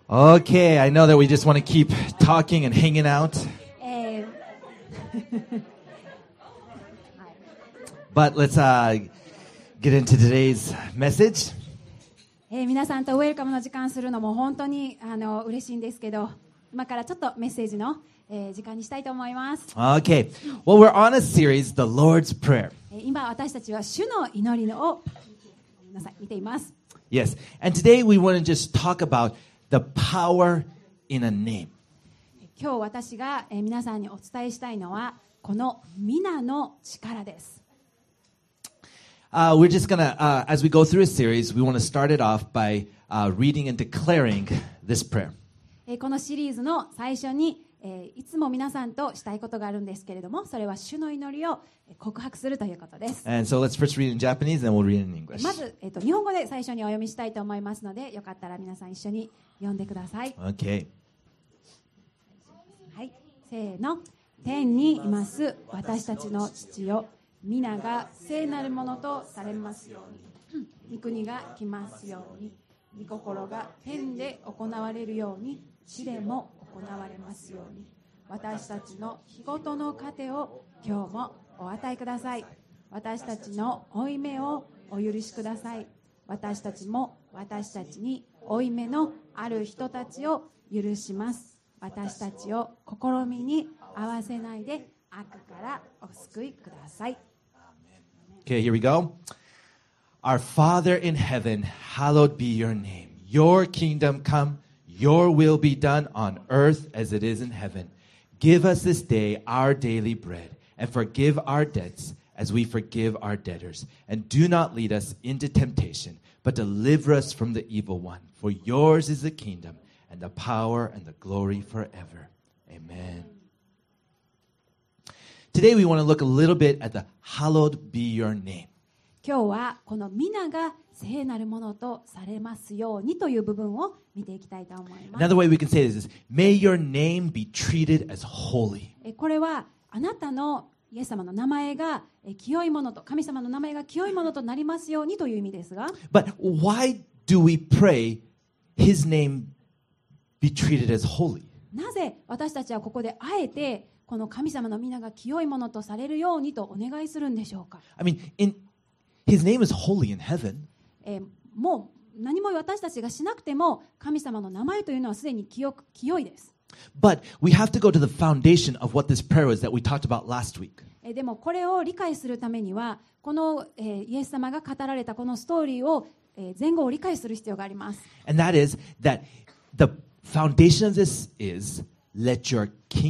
Okay, I know that we just want to keep talking and hanging out, えー but let's get into today's message. 皆さんとウェルカムの時間するのも本当に嬉しいんですけど、今からちょっとメッセージの、時間にしたいと思います。 Okay, well, we're on a series, The Lord's Prayer. 今私たちは主の祈りのを皆さん見ています。 Yes, and today we want to just talk about the power in a name. 今日私が、皆さんにお伝えしたいのはこの皆の力です。 We're just going to, as we go through a series, we want to start it off by reading and declaring this prayer. このシリーズの最初に、いつも皆さんとしたいことがあるんですけれども、それは主の祈りを告白するということです。 And so let's first read in Japanese, then we'll read in English. まず、日本語で最初にお読みしたいと思いますので、よかったら皆さん一緒に読んでください。 Okay. はい、せーの。天にいます私たちの父よ、皆が聖なるものとされますように、御国が来ますように、御心が天で行われるように、地でも行われますように、私たちの日ごとの糧を今日もお与えください。私たちの負い目をお許しください。私たちも私たちに負い目のある人たちを許します。私たちを試みに合わせないで悪からお救いください。 Okay, here we go. Our Father in heaven, hallowed be your name. Your kingdom come, your will be done on earth as it is in heaven. Give us this day our daily bread, and forgive our debts as we forgive our debtors. And do not lead us into temptation, but deliver us from the evil one. For yours is the kingdom, and the power, and the glory forever. Amen. Today we want to look a little bit at the hallowed be your name. 今日はこの皆が聖なるものとされますようにという部分を見ていきたいと思います。 Another way we can say this is, may your name be treated as holy. これはあなたのイエス様の名前が清いものと、神様の名前が清いものとなりますようにという意味ですが、 But why do we pray his name be treated as holy? なぜ私たちはここであえてこの神様の皆が清いものとされるようにとお願いするんでしょうか。 I mean, his name is holy in heaven. もう何も私たちがしなくても神様の名前というのはすでに清いです。 But we have to go to the foundation of what this prayer is that we talked about last week. でもこれを理解するためにはこの、イエス様が語られたこのストーリーを、前後を理解する必要があります。 And that is that the foundation of this is let your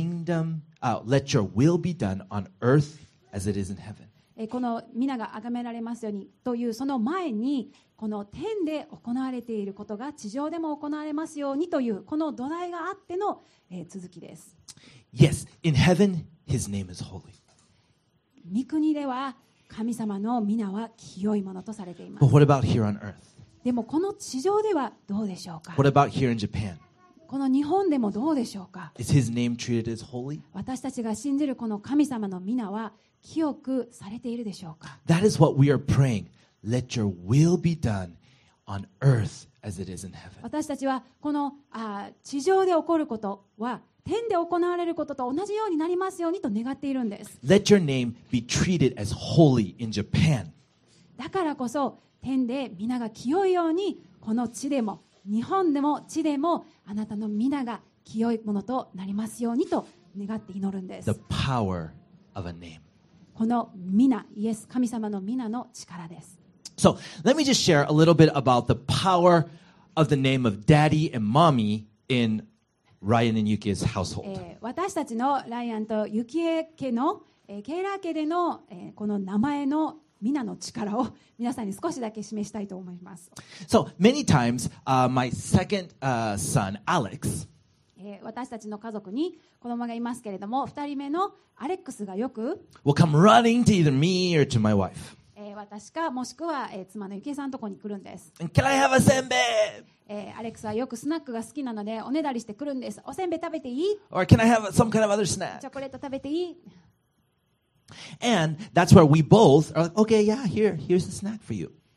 will be done on earth as it is in heaven. この皆が崇められますようにというその前にこの天で行われていることが地上でも行われますようにというこの土台があっての、続きです。 Yes, in heaven, his name is holy. 御国では神様の皆は清いものとされていま But す。 what about here on earth? でもこの地上ではどうでしょうか。 What about here in Japan? この日本でもどうでしょうか。 Is his name treated as holy? 私たちが信じるこの神様の皆は清くされているでしょうか。 That is what we are praying. Let your will be done on earth as it is in heaven. 私たちはこの地上で起こることは天で行われることと同じようになりますようにと願っているんです。 Let your name be treated as holy in Japan. だからこそ天で皆が清いようにこの地でも日本でも地でもあなたの皆が清いものとなりますようにと願って祈るんです。 The power of a name. この皆、イエス神様の皆の力です。 So let me just share a little bit about the power of the name of Daddy and Mommy in Ryan and Yuki's household. 私たちのライアンとユキエ家の、ケイラー家での、この名前の皆の力を皆さんに少しだけ示したいと思います。 So many times, my second son, Alex, 私たちの家族に子供がいますけれども、2人目のアレックスがよく will come running to either me or to my wife. 私かもしくは、妻のゆきえさんのところに来るんです。 And can I have a senbei? アレックスはよくスナックが好きなのでおねだりしてくるんです。おせんべい食べていい？ Or can I have some kind of other チ snack? ョコレート食べていい？ And that's where we both are like, okay, yeah, here's a snack for you.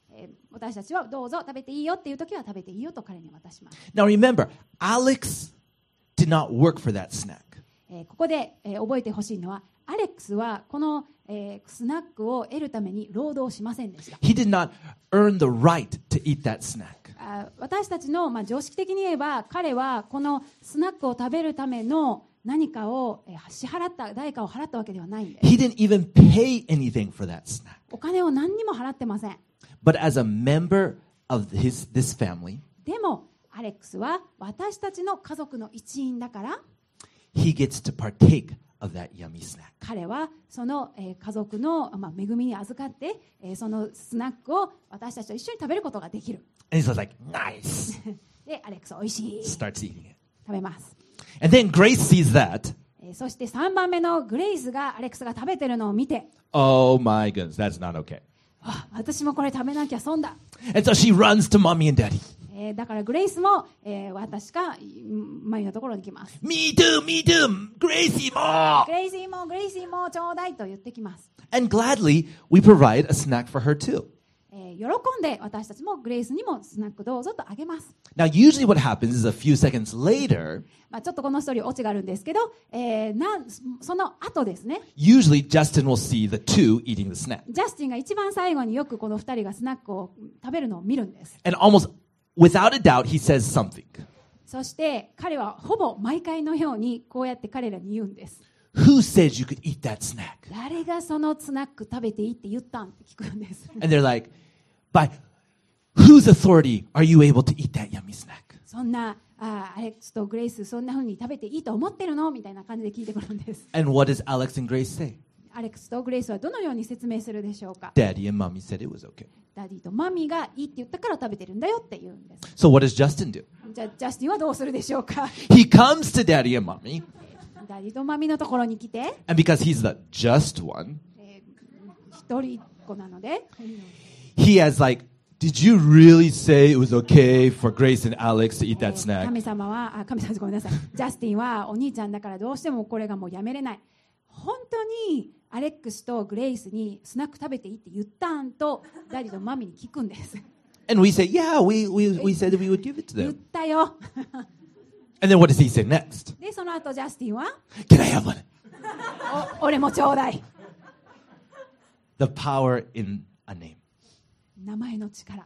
私たちはどうぞ食べていいよっていう時は食べていいよと彼に渡します。 Now remember, Alex did not work for that snack. ここで、覚えてほしいのは、アレックスはこの、スナックを得るために労働しませんでした。 He did not earn the right to eat that snack. 私たちの、常識的に言えば、彼はこのスナックを食べるための何かを代価を払ったわけではないんです。 He didn't even pay anything for that snack. お金を何にも払ってません。 But as a member of this family, でもアレックスは私たちの家族の一員だから、 he gets to partake of that yummy snack. 彼はその、家族の、恵みに預かって、そのスナックを私たちと一緒に食べることができる。 And he's like, nice. で、アレックスおいしい Starts eating it. 食べます。 And then Grace sees that. そして3番目のグレイスがアレックスが食べてるのを見て、 Oh my goodness, that's not okay. 私もこれ食べなきゃ損だ。 And so she runs to mommy and daddy. だからグレイスも、私かマミのところに来ます。 Me too, Gracie more. グレイシーもちょうだいと言ってきます。 And gladly, we provide a snack for her too. 喜んで私たちもグレイスにもスナックどうぞとあげます。 Now, usually what happens is a few seconds later, ちょっとこのストーリーオチがあるんですけど、その後ですね、 usually Justin will see the two eating the snack. ジャスティンが一番最後によくこの2人がスナックを食べるのを見るんです。 And almost without a doubt, he says something. そして彼はほぼ毎回のようにこうやって彼らに言うんです。 Who says you could eat that snack? 誰がそのスナック食べていいって言ったんって聞くんです。 And they're like, by whose authority are you able to eat that yummy snack? そんなアレックスとグレイスそんな風に食べていいと思ってるのみたいな感じで聞いてくるんです。 And what does Alex and Grace say? アレックスとグレイスはどのように説明するでしょうか。 Daddy and mommy said it was okay. ダディとマミがいいって言ったから食べてるんだよって言うんです。 So what does Justin do? じゃあジャスティンはどうするでしょうか。 He comes to Daddy and mommy, ダディとマミのところに来て、 and because he's the just one, 一人っ子なので、 he has like, did you really say it was okay for Grace and Alex to eat that snack? 神様ごめんなさい。ジャスティンはお兄ちゃんだからどうしてもこれがもうやめれない。本当にアレックスとグレイスにスナック食べていいって言ったんとダディとマミに聞くんです。 And we say, yeah, we said that we would give it to 言っ them. たよ。 And then what does he say next? でその後ジャスティンは Can I have one? 俺もちょうだい。 The power in a name. 名前の力。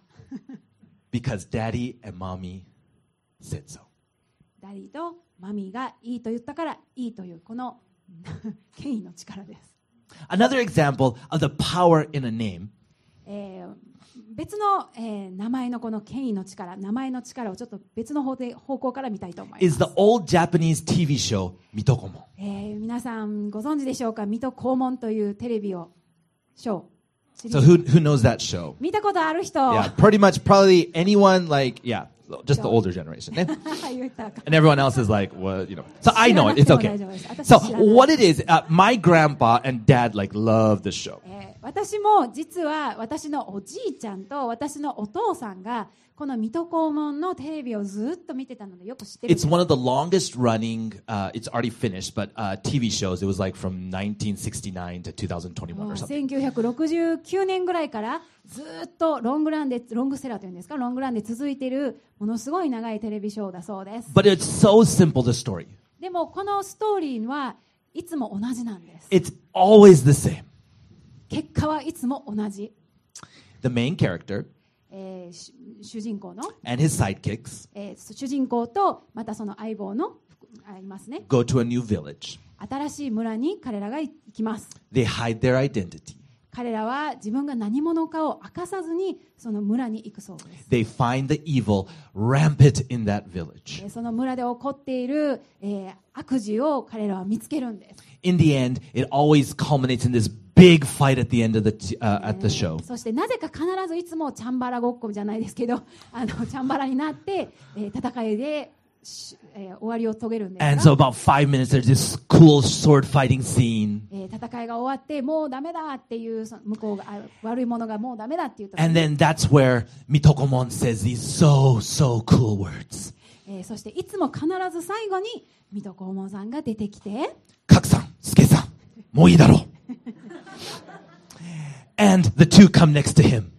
Because Daddy and Mommy said so. ダディとマミがいいと言ったからいいというこの権威の力です。 Another example of the power in a name 別の、名前のこの権威の力、名前の力をちょっと別の方向から見たいと思います。 is the old Japanese TV show Mitokomon. 皆さんご存知でしょうか。水戸黄門というテレビショー。 So who knows that show? 見たことある人。 Yeah, pretty much probably anyone like, yeah, just the older generation. Eh? 言ったか And everyone else is like, well, you know. So I know it. It's okay. 知らなくても大丈夫です。私 So 知らない。 what it is, my grandpa and dad like love this show. 私も実は私のおじいちゃんと私のお父さんがこの水戸黄門のテレビをずっと見てたのでよく知ってるんで It's す。 one of the longest running, it's already finished, but TV shows. It was like from 1969 to 2021 or something. 1969年ぐらいからずっとロングセラーというんですか、ロングランで続いているものすごい長いテレビショーだそうです。 But it's so simple, the story. でもこのストーリーはいつも同じなんです。 It's always the same. 結果はいつも同じ。 The main character 主人公の、 and his sidekicks 主人公とまたその相棒のいますね。 go to a new village. 新しい村に彼らが行きます。 They hide their identity. 彼らは自分が何者かを明かさずにその村に行くそうです。 They find the evil rampant in that village. その村で起こっている、悪事を彼らは見つけるんです。 In the end, it always culminates in this big fight at the end of at the show. そしてなぜか必ずいつもチャンバラごっこじゃないですけどチャンバラになって、戦いで、終わりを遂げるんです And が so about 5 minutes, there's this cool sword fighting scene. 戦いが終わってもうダメだっていうその向こうが悪い者がもうダメだっていうと、 And then that's where Mitokomon says these so cool words. そしていつも必ず最後に水戸黄門さんが出てきて Kaku-san, Suke-san, もういいだろう. And the two come next to him. そし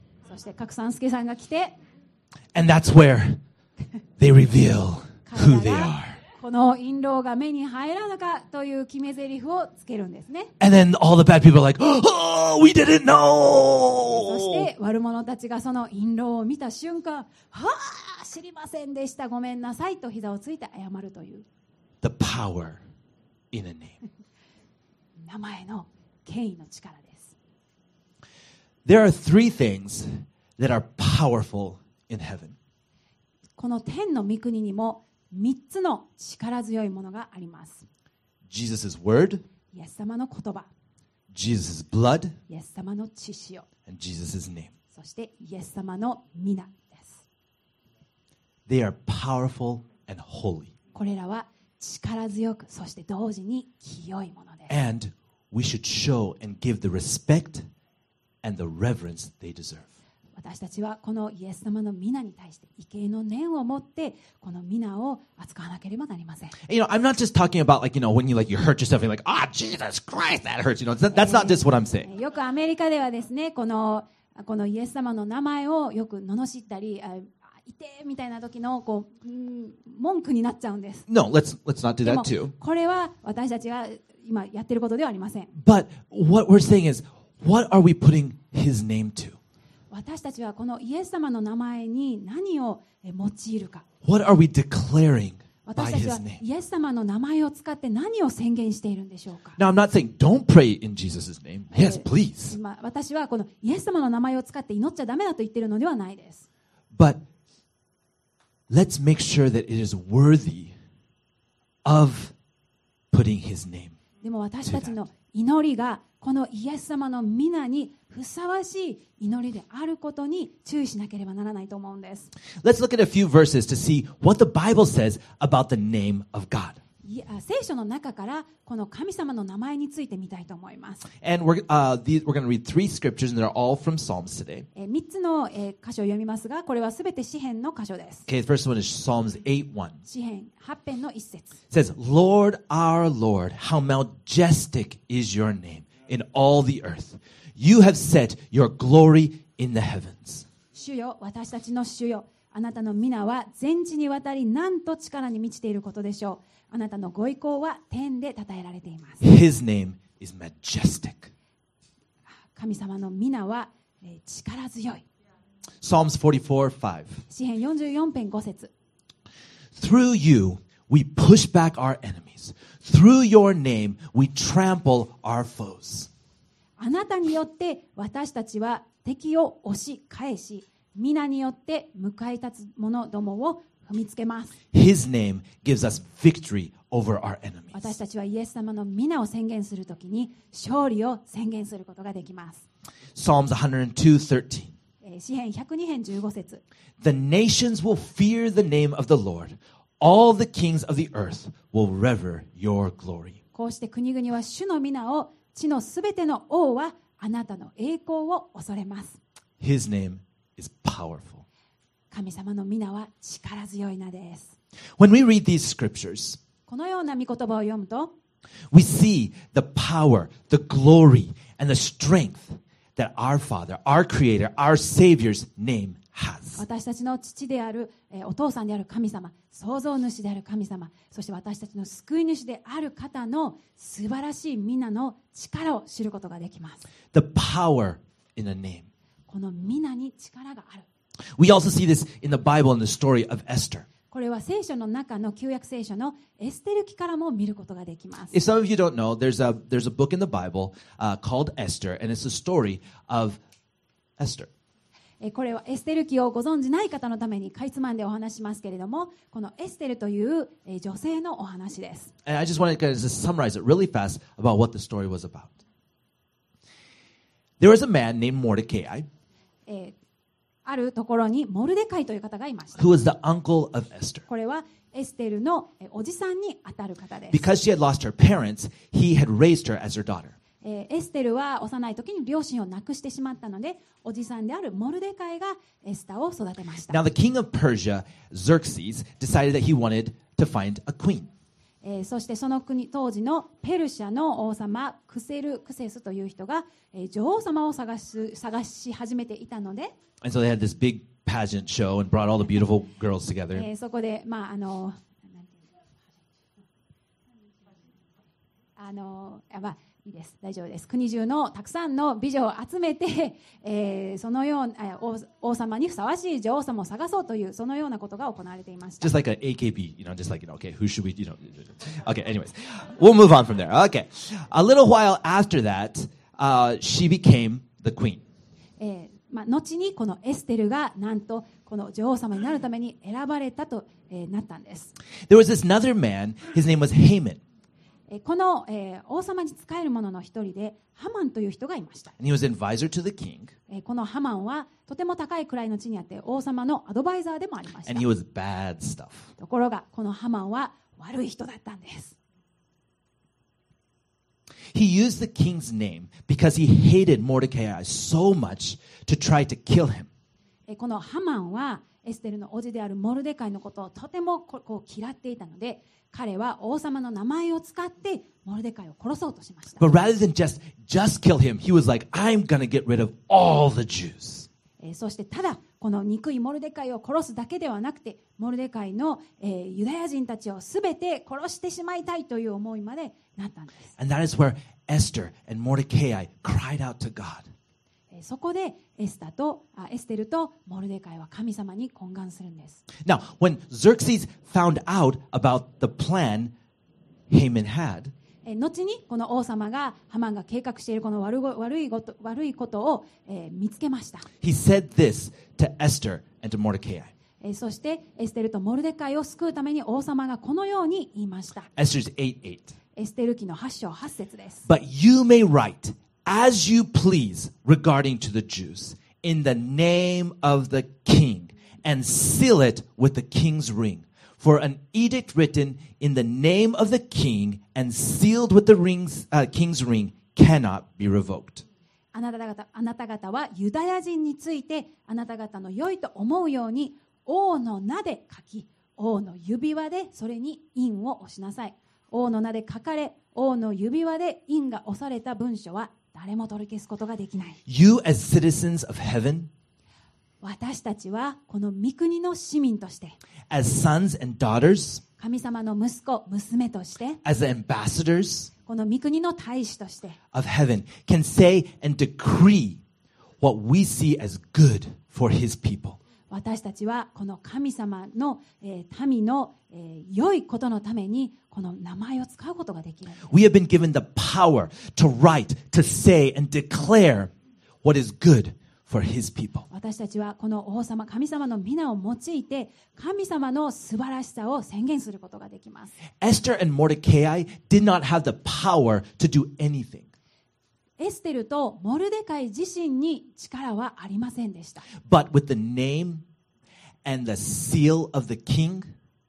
して角三助さんが来て、 And that's where they reveal 彼 who ら they が are. この印籠が目に入らぬかという決め台詞をつけるんですね。 And then all the bad people are like, oh, we didn't そ know. して悪者たちがその印籠を見た瞬間、はあ、知りませんでした、ごめんなさいと膝をついて謝るという The power in a name. 名前の権威の力です。 There are three things that are powerful in heaven. この天の御国にも3つの力強いものがあります。 Jesus' word, イエス様の言葉、 Jesus' blood, イエス様の血潮、 and Jesus' name. そしてイエス様の皆です。 They are powerful and holy. これらは力強く、そして同時に清いものです。 And we should show and give the respect and the reverence they deserve. 私たちはこのイエス様の皆に対して畏敬の念を持ってこの皆を扱わなければなりません。 I'm not just talking about when you hurt yourself and you're like, Jesus Christ, that hurts. That's not just what I'm saying. よくアメリカではですね、このイエス様の名前をよく罵ったり、いてみたいな時の文句になっちゃうんです。 No, let's not do で that も too. これは私たちが今やってることではありません。 But what we're saying is, what are we putting his name to? 私たちはこのイエス様の名前に何を用いるか。 What are we declaring by 私たちは his name? イエス様の名前を使って何を宣言しているんでしょうか。 Now, I'm not saying don't pray in Jesus' name. Yes, please. 私はこのイエス様の名前を使って祈っちゃダメだと言っているのではないです。 But let's make sure that it is worthy of putting his name. でも私たちの祈りがこのイエス様の皆にふさわしい祈りであることに注意しなければならないと思うんです。 Let's look at a few verses to see what the Bible says about the name of God. 聖書の中からこの神様の名前について見たいと思います。 And we're going to read three scriptures, and they're all from Psalms today. 3つの箇所を読みますが、これはすべて詩編の箇所です。 Okay, the first one is Psalms 8:1. 詩編8編の1節。 It says, Lord, our Lord, how majestic is your name in all the earth. You have set your glory in the heavens. 主よ、私たちの主よ、あなたの皆は全地にわたりなんと力に満ちていることでしょう。あなたのご意向は天で称えられています。 His name is majestic. 神様の皆は力強い。 Psalms 44:5. 詩編44編5節。 Through you, we push back our enemies. Through your name, we trample our foes. あなたによって私たちは敵を押し返し、皆によって向かい立つ者どもを踏みつけます。 His name gives us victory over our enemies. 私たちはイエス様の皆を宣言するときに勝利を宣言することができます。 Psalms 102:13. 詩編102編15節。 The nations will fear the name of the Lord. All the kings of the earth will revere your glory. こうして国々は主の皆を、地のすべての王はあなたの栄光を恐れます。 His name is powerful. 神様の皆は力強い名です。 When we read these scriptures, このような御言葉を読むと、 we see the power, the glory, and the strength that our Father, our Creator, our Savior's name has. 私たちの父である、お父さんである神様、創造主である神様、そして私たちの救い主である方の素晴らしい皆の力を知ることができます。 The power in a name. この皆に力がある。 We also see this in the Bible in the story of Esther. これは聖書の中の旧約聖書のエステル記からも見ることができます。 If some of you don't know, there's a book in the Bible called Esther, and it's the story of Esther. これはエステル記をご存じない方のためにかいつまんでお話しますけれども、このエステルという女性のお話です。 And I just want to just summarize it really fast about what the story was about. There was a man named Mordecai あるところにモルデカイという方がいました。 who was the uncle of Esther. これはエステルのおじさんにあたる方です。 Because she had lost her parents, he had raised her as her daughter. エステルは幼い時に両親を亡くしてしまったので、おじさんであるモルデカイがエスターを育てました。 Now the king of Persia, Xerxes, decided that he wanted to find a queen. そしてその国当時のペルシャの王様クセスという人が、女王様を探し始めていたので、 And so they had this big pageant show and brought all the beautiful girls together. そこでいいです、大丈夫です。国中のたくさんの美女を集めて、そのような王様にふさわしい女王様を探そうというそのようなことが行われていました。 Just like an AKB, just like, okay, who should we, okay, anyways, we'll move on from there. Okay, a little while after that, she became the queen. 後にこのエステルがなんとこの女王様になるために選ばれたと、なったんです。 There was this another man, his name was Haman. この、王様に仕える者の一人でハマンという人がいました。 And he was an advisor to the king. このハマンはとても高い位の地にあって王様のアドバイザーでもありました。 And he was bad stuff. ところがこのハマンは悪い人だったんです。 He used the king's name because he hated Mordecai so much to try to kill him. このハマンはエステルの叔父であるモルデカイのことをとても嫌っていたので、彼は王様の名前を使ってモルデカイを殺そうとしました。 But rather than just kill him, he was like, I'm going to get rid of all the Jews. そしてただこの憎いモルデカイを殺すだけではなくて、モルデカイの、ユダヤ人たちをすべて殺してしまいたいという思いまでなったんです。 And that is where Esther and Mordecai cried out to God. そこでエステルとモルデカイは神様に懇願するんです。 Now, when Xerxes found out about the plan Haman had, 後にこの王様がハマンが計画しているこの悪いことを、見つけました。 he said this to Esther and to Mordecai. そしてエステルとモルデカイを救うために王様がこのように言いました。 Esther's 8:8. エステル記の8章8節です。 But you may write as you please regarding to the Jews in the name of the king and seal it with the king's ring. For an edict written in the name of the king and sealed with the king's ring cannot be revoked. あなた方はユダヤ人についてあなた方の良いと思うように王の名で書き、王の指輪でそれに印を押しなさい。王の名で書かれ、王の指輪で印が押された文書は誰も取り消すことができない。 You as citizens of heaven, 私たちはこの御国の市民として、 as sons and daughters, 神様の息子、娘として、 as the ambassadors この御国の大使として、 of heaven can say and decree what we see as good for his people. 私たちはこの神様の、民の、良いことのためにこの名前を使うことができる。 We have been given the power to write, to say, and declare what is good for his people. 私たちはこの王様、神様の皆を用いて神様の素晴らしさを宣言することができます。 Esther and Mordecai did not have the power to do anything. エステルとモルデカイ自身に力はありませんでした。 But with the name and the seal of the king,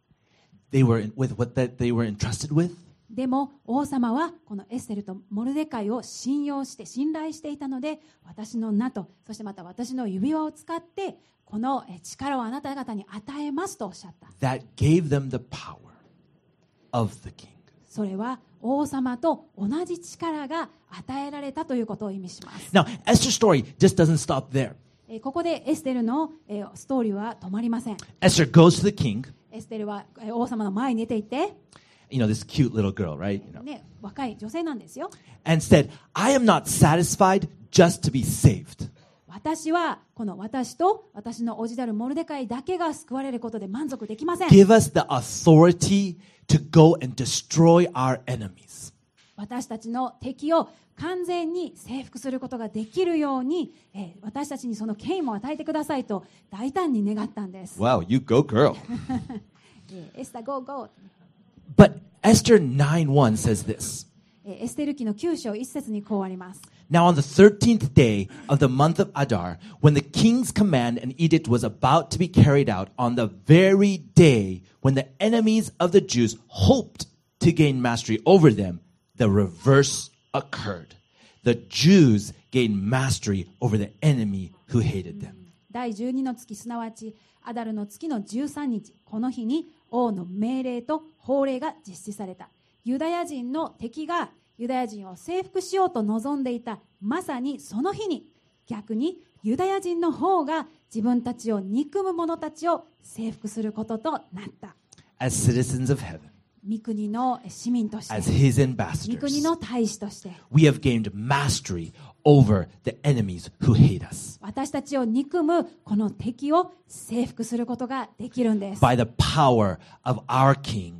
with what that they were entrusted with, でも王様はこのエステルとモルデカイを信頼していたので、私の名とそしてまた私の指輪を使ってこの力をあなた方に与えますとおっしゃった。 that gave them the power of the king. それは王様と同じ力が与えられたということを意味します。 Now, Esther's story just doesn't stop there. ここでエステルのストーリーは止まりません。 Esther goes to the king, エステルは王様の前に出て行って、 this cute little girl, right? 若い女性なんですよ。 And said, I am not satisfied just to be saved. 私はこの私と私の叔父であるモルデカイだけが救われることで満足できません。 Give us the authority to go and destroy our enemies. 私たちの敵を完全に征服することができるように、私たちにその権威も与えてくださいと大胆に願ったんです。 Wow, you go, girl. エスタゴーゴー。 But Esther 9:1 says this. エステル記の9章1節にこうあります。 Now on the 13th day of the month of Adar, when the king's command and edict was about to be carried out, on the very day when the enemies of the Jews hoped to gain mastery over them, the reverse occurred. The Jews gained mastery over the enemy who hated them. 第12の月、すなわちアダルの月の13日、この日に王の命令と法令が実施された。ユダヤ人の敵がユダヤ人を征服しようと望んでいたまさにその日に、逆にユダヤ人の方が自分たちを憎む者たちを征服することとなった。 As citizens of heaven, 御国の市民とし as て、 his 御国 ambassadors, の大使として、 we have gained mastery over the enemies who hate us 私たちを憎むこの敵を征服することができるんです。 by the power of our King,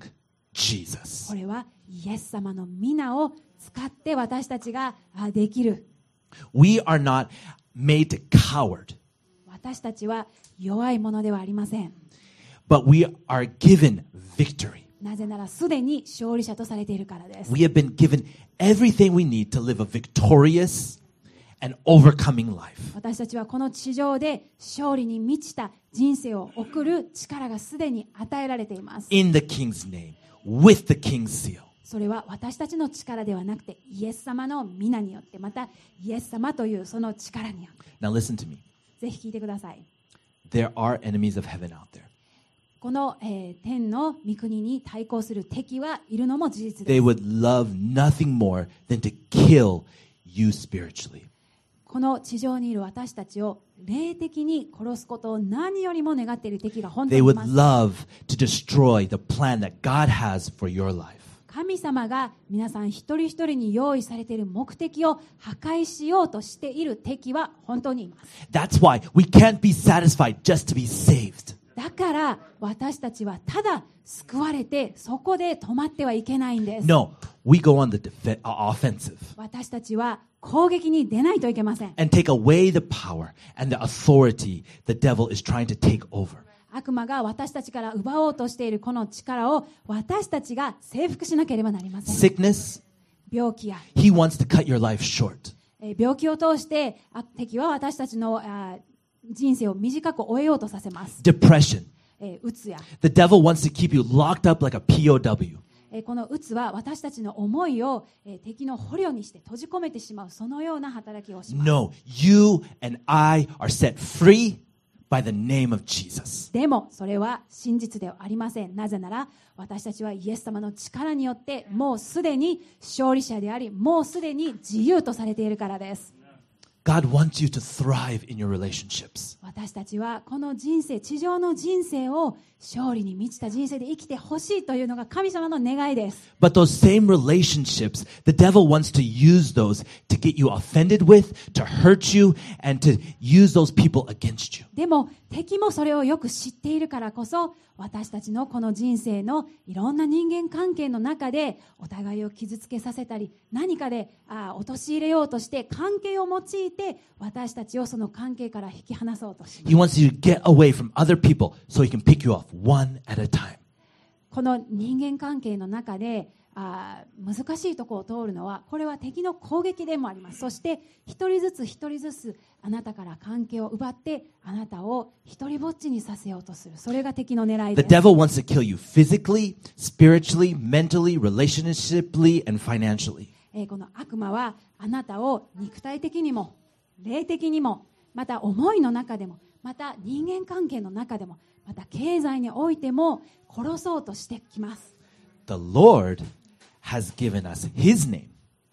Jesus. これはイエス様の皆を使って私たちができる。 We are not made coward, 私たちは弱いものではありません。 but we are given victory. なぜならすでに勝利者とされているからです。 We have been given everything we need to live a victorious and overcoming life. 私たちはこの地上で勝利に満ちた人生を送る力がすでに与えられています。 In the King's name, with the King's seal. それは私たちの力ではなくてイエス様の皆によって、またイエス様というその力によって。 Now listen to me. ぜひ聞いてください。 There are enemies of heaven out there. この、天の御国に対抗する敵はいるのも事実 They です。 would love nothing more than to kill you spiritually. この地上にいる私たちを霊的に殺すことを何よりも願っている敵が本当 They にい would ます。 love to destroy the plan that God has for your life. 神様が皆さん一人一人に用意されている目的を破壊しようとしている敵は本当にいます。 That's why we can't be satisfied just to be saved. だから私たちはただ救われてそこで止まってはいけないんです。 No, we go on the offensive 私たちは攻撃に出ないといけません。 and take away the power and the authority the devil is trying to take over. 悪魔が私たちから奪おうとしているこの力を私たちが征服しなければなりません。 Sickness, 病気や he wants to cut your life short. 病気を通して敵は私たちの人生を短く終えようとさせます。 Depression. うつや The devil wants to keep you locked up like a POW. このうつは私たちの思いを敵の捕虜にして閉じ込めてしまう、そのような働きをします。 No, you and I are set free by the name of Jesus. でもそれは真実ではありません。なぜなら私たちはイエス様の力によってもうすでに勝利者であり、もうすでに自由とされているからです。 God wants you to thrive in your relationships. 私たちはこの人生、地上の人生を勝利に満ちた人生で生きてほしいというのが神様の願いです。 But those same relationships, the devil wants to use those to get you offended with, to hurt you, and to use those people against you. でも敵もそれをよく知っているからこそ、私たちのこの人生のいろんな人間関係の中でお互いを傷つけさせたり、何かで陥れようとして関係を用いて私たちをその関係から引き離そうとします。 He wants you to get away from other people so he can pick you off one at a time. この人間関係の中で難しいところを通るのは、これは敵の攻撃でもあります。そして一人ずつあなたから関係を奪ってあなたを一人ぼっちにさせようとする、それが敵の狙い The です。 devil wants to kill you physically, spiritually, mentally, relationshiply, and financially. この悪魔はあなたを肉体的にも霊的にも、また思いの中でも、また人間関係の中でも、また経済においても殺そうとしてきます。 The Lord has given us His name,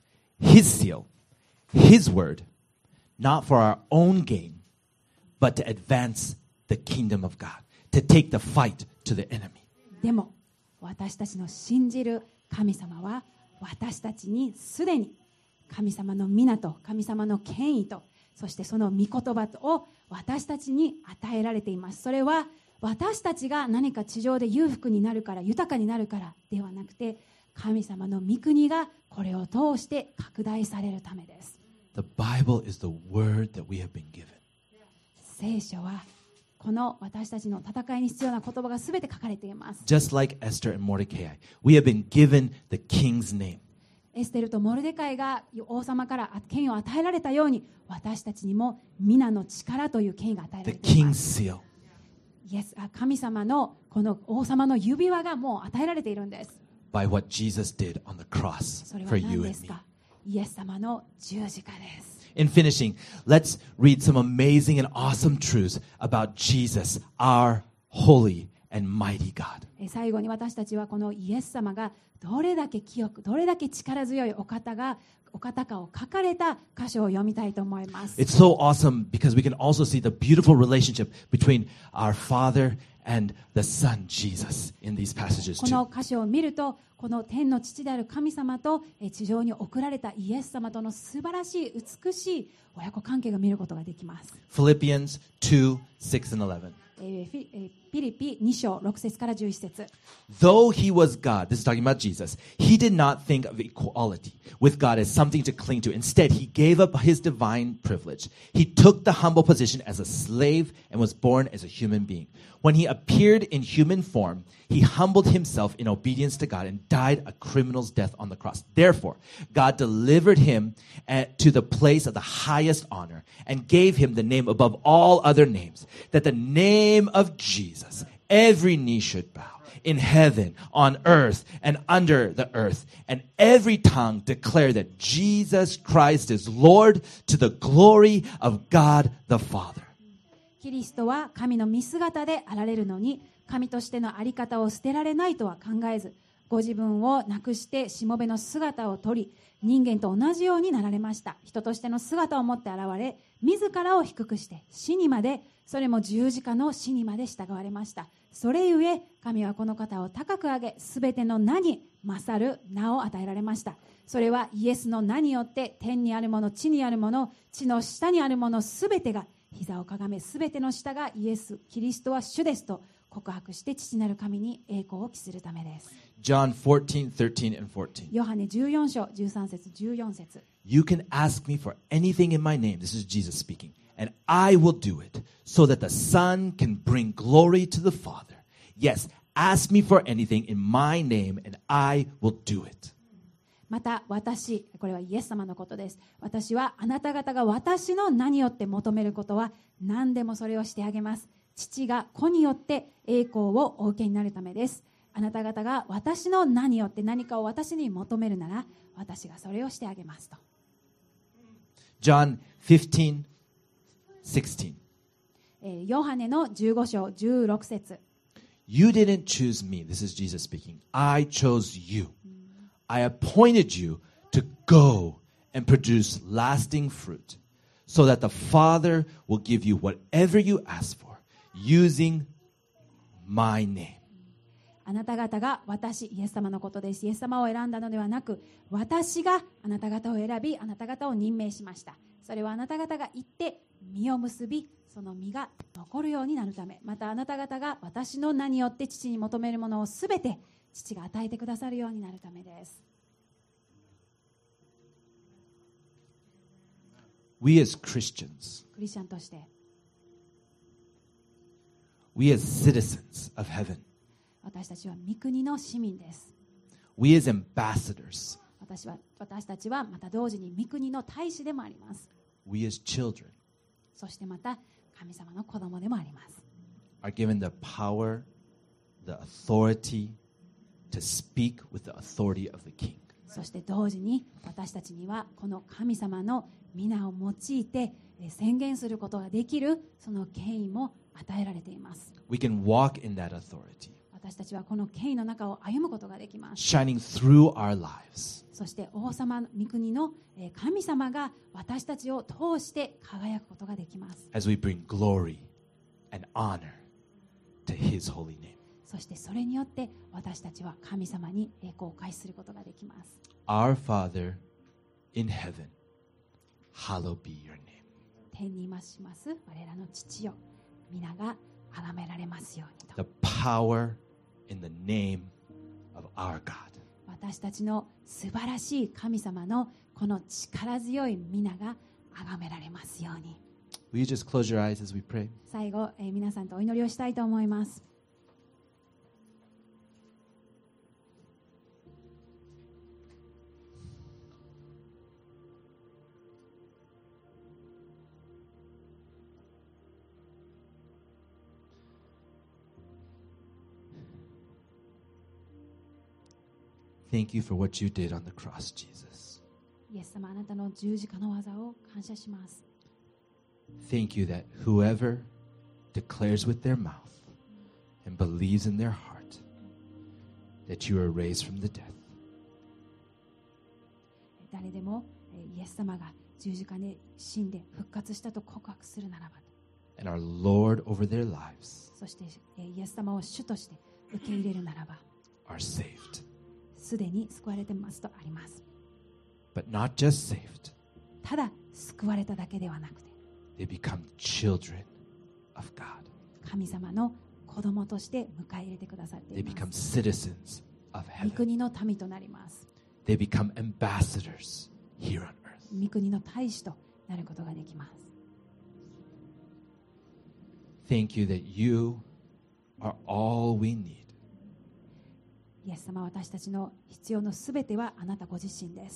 His seal, His word, not for our own gain, but to advance the kingdom of God, to take the fight to the enemy. でも私たちの信じる神様は私たちにすでに神様の皆と神様の権威と、そしてその御言葉を私たちに与えられています。それは私たちが何か地上で裕福になるから、豊かになるからではなくて、神様の御国がこれを通して拡大されるためです。 The Bible is the word that we have been given. 聖書はこの私たちの戦いに必要な言葉がすべて書かれています。 Just like Esther and Mordecai, we have been given the king's name. エステルとモルデカイが王様から権威を与えられたように、私たちにも皆の力という権威が与えら The れていま king's す。 seal. 神様のこの王様の指輪がもう与えられているんです。 By what Jesus did on the cross それは for 何 you で and す me. か？イエス様の十字架です。 In finishing, let's read some amazing and awesome truths about Jesus, our holy and mighty God. 最後に私たちはこのイエス様がどれだけ清く、どれだけ力強いお方かを書かれた箇所を読みたいと思います。 It's so awesome because we can also see the beautiful relationship between our Father and the Son Jesus in these passages こ too. の箇所を見ると、この天の父である神様と地上に送られたイエス様との素晴らしい美しい親子関係が見ることができます。 Philippians 2, 6 and 11. ピリピ2章6節から11節。 Though he was God, this is talking about Jesus, he did not think of equality with God as something to cling to. Instead, he gave up his divine privilege. He took the humble position as a slave and was born as a human being. When he appeared in human form, he humbled himself in obedience to God and died a criminal's death on the cross. Therefore, God delivered him to the place of the highest honor and gave him the name above all other names, that the name of Jesus, every knee should bow in heaven, on earth, and under the earth, and every tongue declare that Jesus Christ is Lord to the glory of God the Father. キリストは神の見姿であられるのに、神としての在り方を捨てられないとは考えず、ご自分をなくしてしもべの姿を取り、人間と同じようになられました。人としての姿を持って現れ、自らを低くして死にまで、それも十字架の死にまで従われました。それゆえ神はこの方を高く上げ、すべての名に勝る名を与えられました。それはイエスの名によって、天にあるもの、地にあるもの、地の下にあるものすべてが膝をかがめ、すべての舌がイエス・キリストは主ですと告白して、父なる神に栄光を期するためです。 John 14, 13 and 14. ヨハネ14章13節14節。 You can ask me for anything in my name. This is Jesus speaking. And I will do it so that the Son can bring glory to the Father. Yes, ask me for anything in my name and I will do it. また私、これはイエス様のことです。私はあなた方が私の名によって求めることは何でもそれをしてあげます。父が子によって栄光をお受けになるためです。あなた方が私の名によって何かを私に求めるなら、私がそれをしてあげますと。 John 15, 16. ヨハネの15章16節。 You didn't choose me. This is Jesus speaking. I chose you. I appointed you to go and produce lasting fruit so that the Father will give you whatever you ask for using my name. あなた方が私、イエス様のことです。イエス様を選んだのではなく、私があなた方を選び、あなた方を任命しました。それはあなた方が行って実を結び、その実が残るようになるため、またあなた方が私の名によって父に求めるものをすべて父が与えてくださるようになるためです。 We as Christians, クリスチャンとして、 we as citizens of heaven, 私たちは御国の市民です。 we as ambassadors, 私たちはまた同時に御国の大使でもあります。 we as children そしてまた神様の子供でもあります。 are given the power, the authority to speak with the authority of the King. そして同時に私たちにはこの神様の皆を用いて宣言することができるその権威も与えられています。 We can walk in that authority, 私たちはこの権威の中を歩むことができます。 shining through our lives. そして王様、御国の神様が私たちを通して輝くことができます。 As we bring glory and honor to His holy name. そしてそれによって私たちは神様に栄光を返しすることができます。 Our Father in heaven, hallowed be your name. 天にいます我らの父よ、皆が崇められますようにと。 The power in the name of our God. 私たちの素晴らしい神様のこの力強い皆が崇められますように。 Will you just close your eyes as we pray? 最後、皆さんとお祈りをしたいと思います。 Thank you for what you did on the cross, Jesus. イエス様、あなたの十字架の技を感謝します。 Thank you that whoever declares with their mouth and believes in their heart that you are raised from the dead, 誰でもイエス様が十字架に死んで復活したと告白するならば、 and are Lord over their lives, そしてイエス様を主として受け入れるならば、 are saved. すでに救われてますとあります。 But not just saved, ただ救われただけではなくて、 they become children of God. 神様の子供として迎え入れてくださって They いま become す。 citizens of 御 heaven. 国の民となります。 They become ambassadors here on earth. 御国の大使となることができます。 Thank you that you are all we need. イエス様は私たちの必要のすべてはあなたご自身です。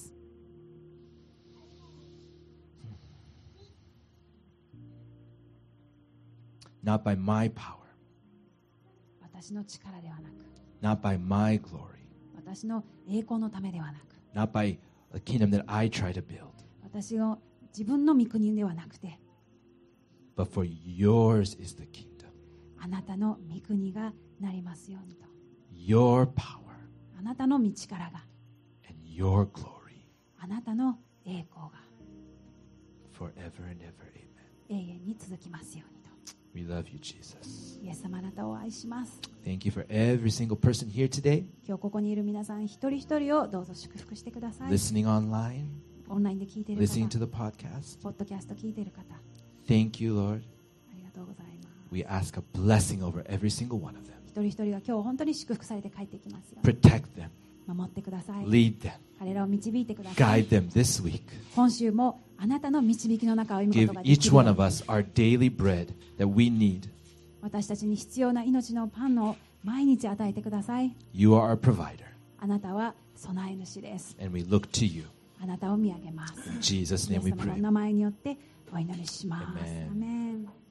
Not by my power, 私の力ではなく、 not by my glory, 私の栄光のためではなく、 not by a kingdom that I try to build, 私の自分の御国ではなくて、 but for yours is the kingdom, あなたの御国がなりますようにと。 your power, あなたの御力が、 and your glory あなたの栄光が forever and ever. Amen. 永遠に続きますようにと。 We love you, Jesus. イエス様あなたを愛します。 Thank you for every single person here today, 今日ここにいる皆さん一人一人をどうぞ祝福してください。 listening online, オンラインで聞いている方、 listening to the podcast. ポッドキャスト聞いている方、あ Thank you, Lord. りがとうございます。 We ask a blessing over every single one of them. 一人一人が今日本当に祝福されて帰ってきますよ。 Protect them, 守ってください。 lead them, 彼らを導いてください。 guide them this week. 今週もあなたの導きの中を歩むこ Give とができ each るよう one に of us our daily bread that we need. 私たちに必要な命のパンを毎日与えてください。 You are our provider, あなたは備え主です。 and we look to you. あなたを見上げます。 In Jesus' イエ name ス we 様の pray. 名前によってお祈りします。 Amen. アメン。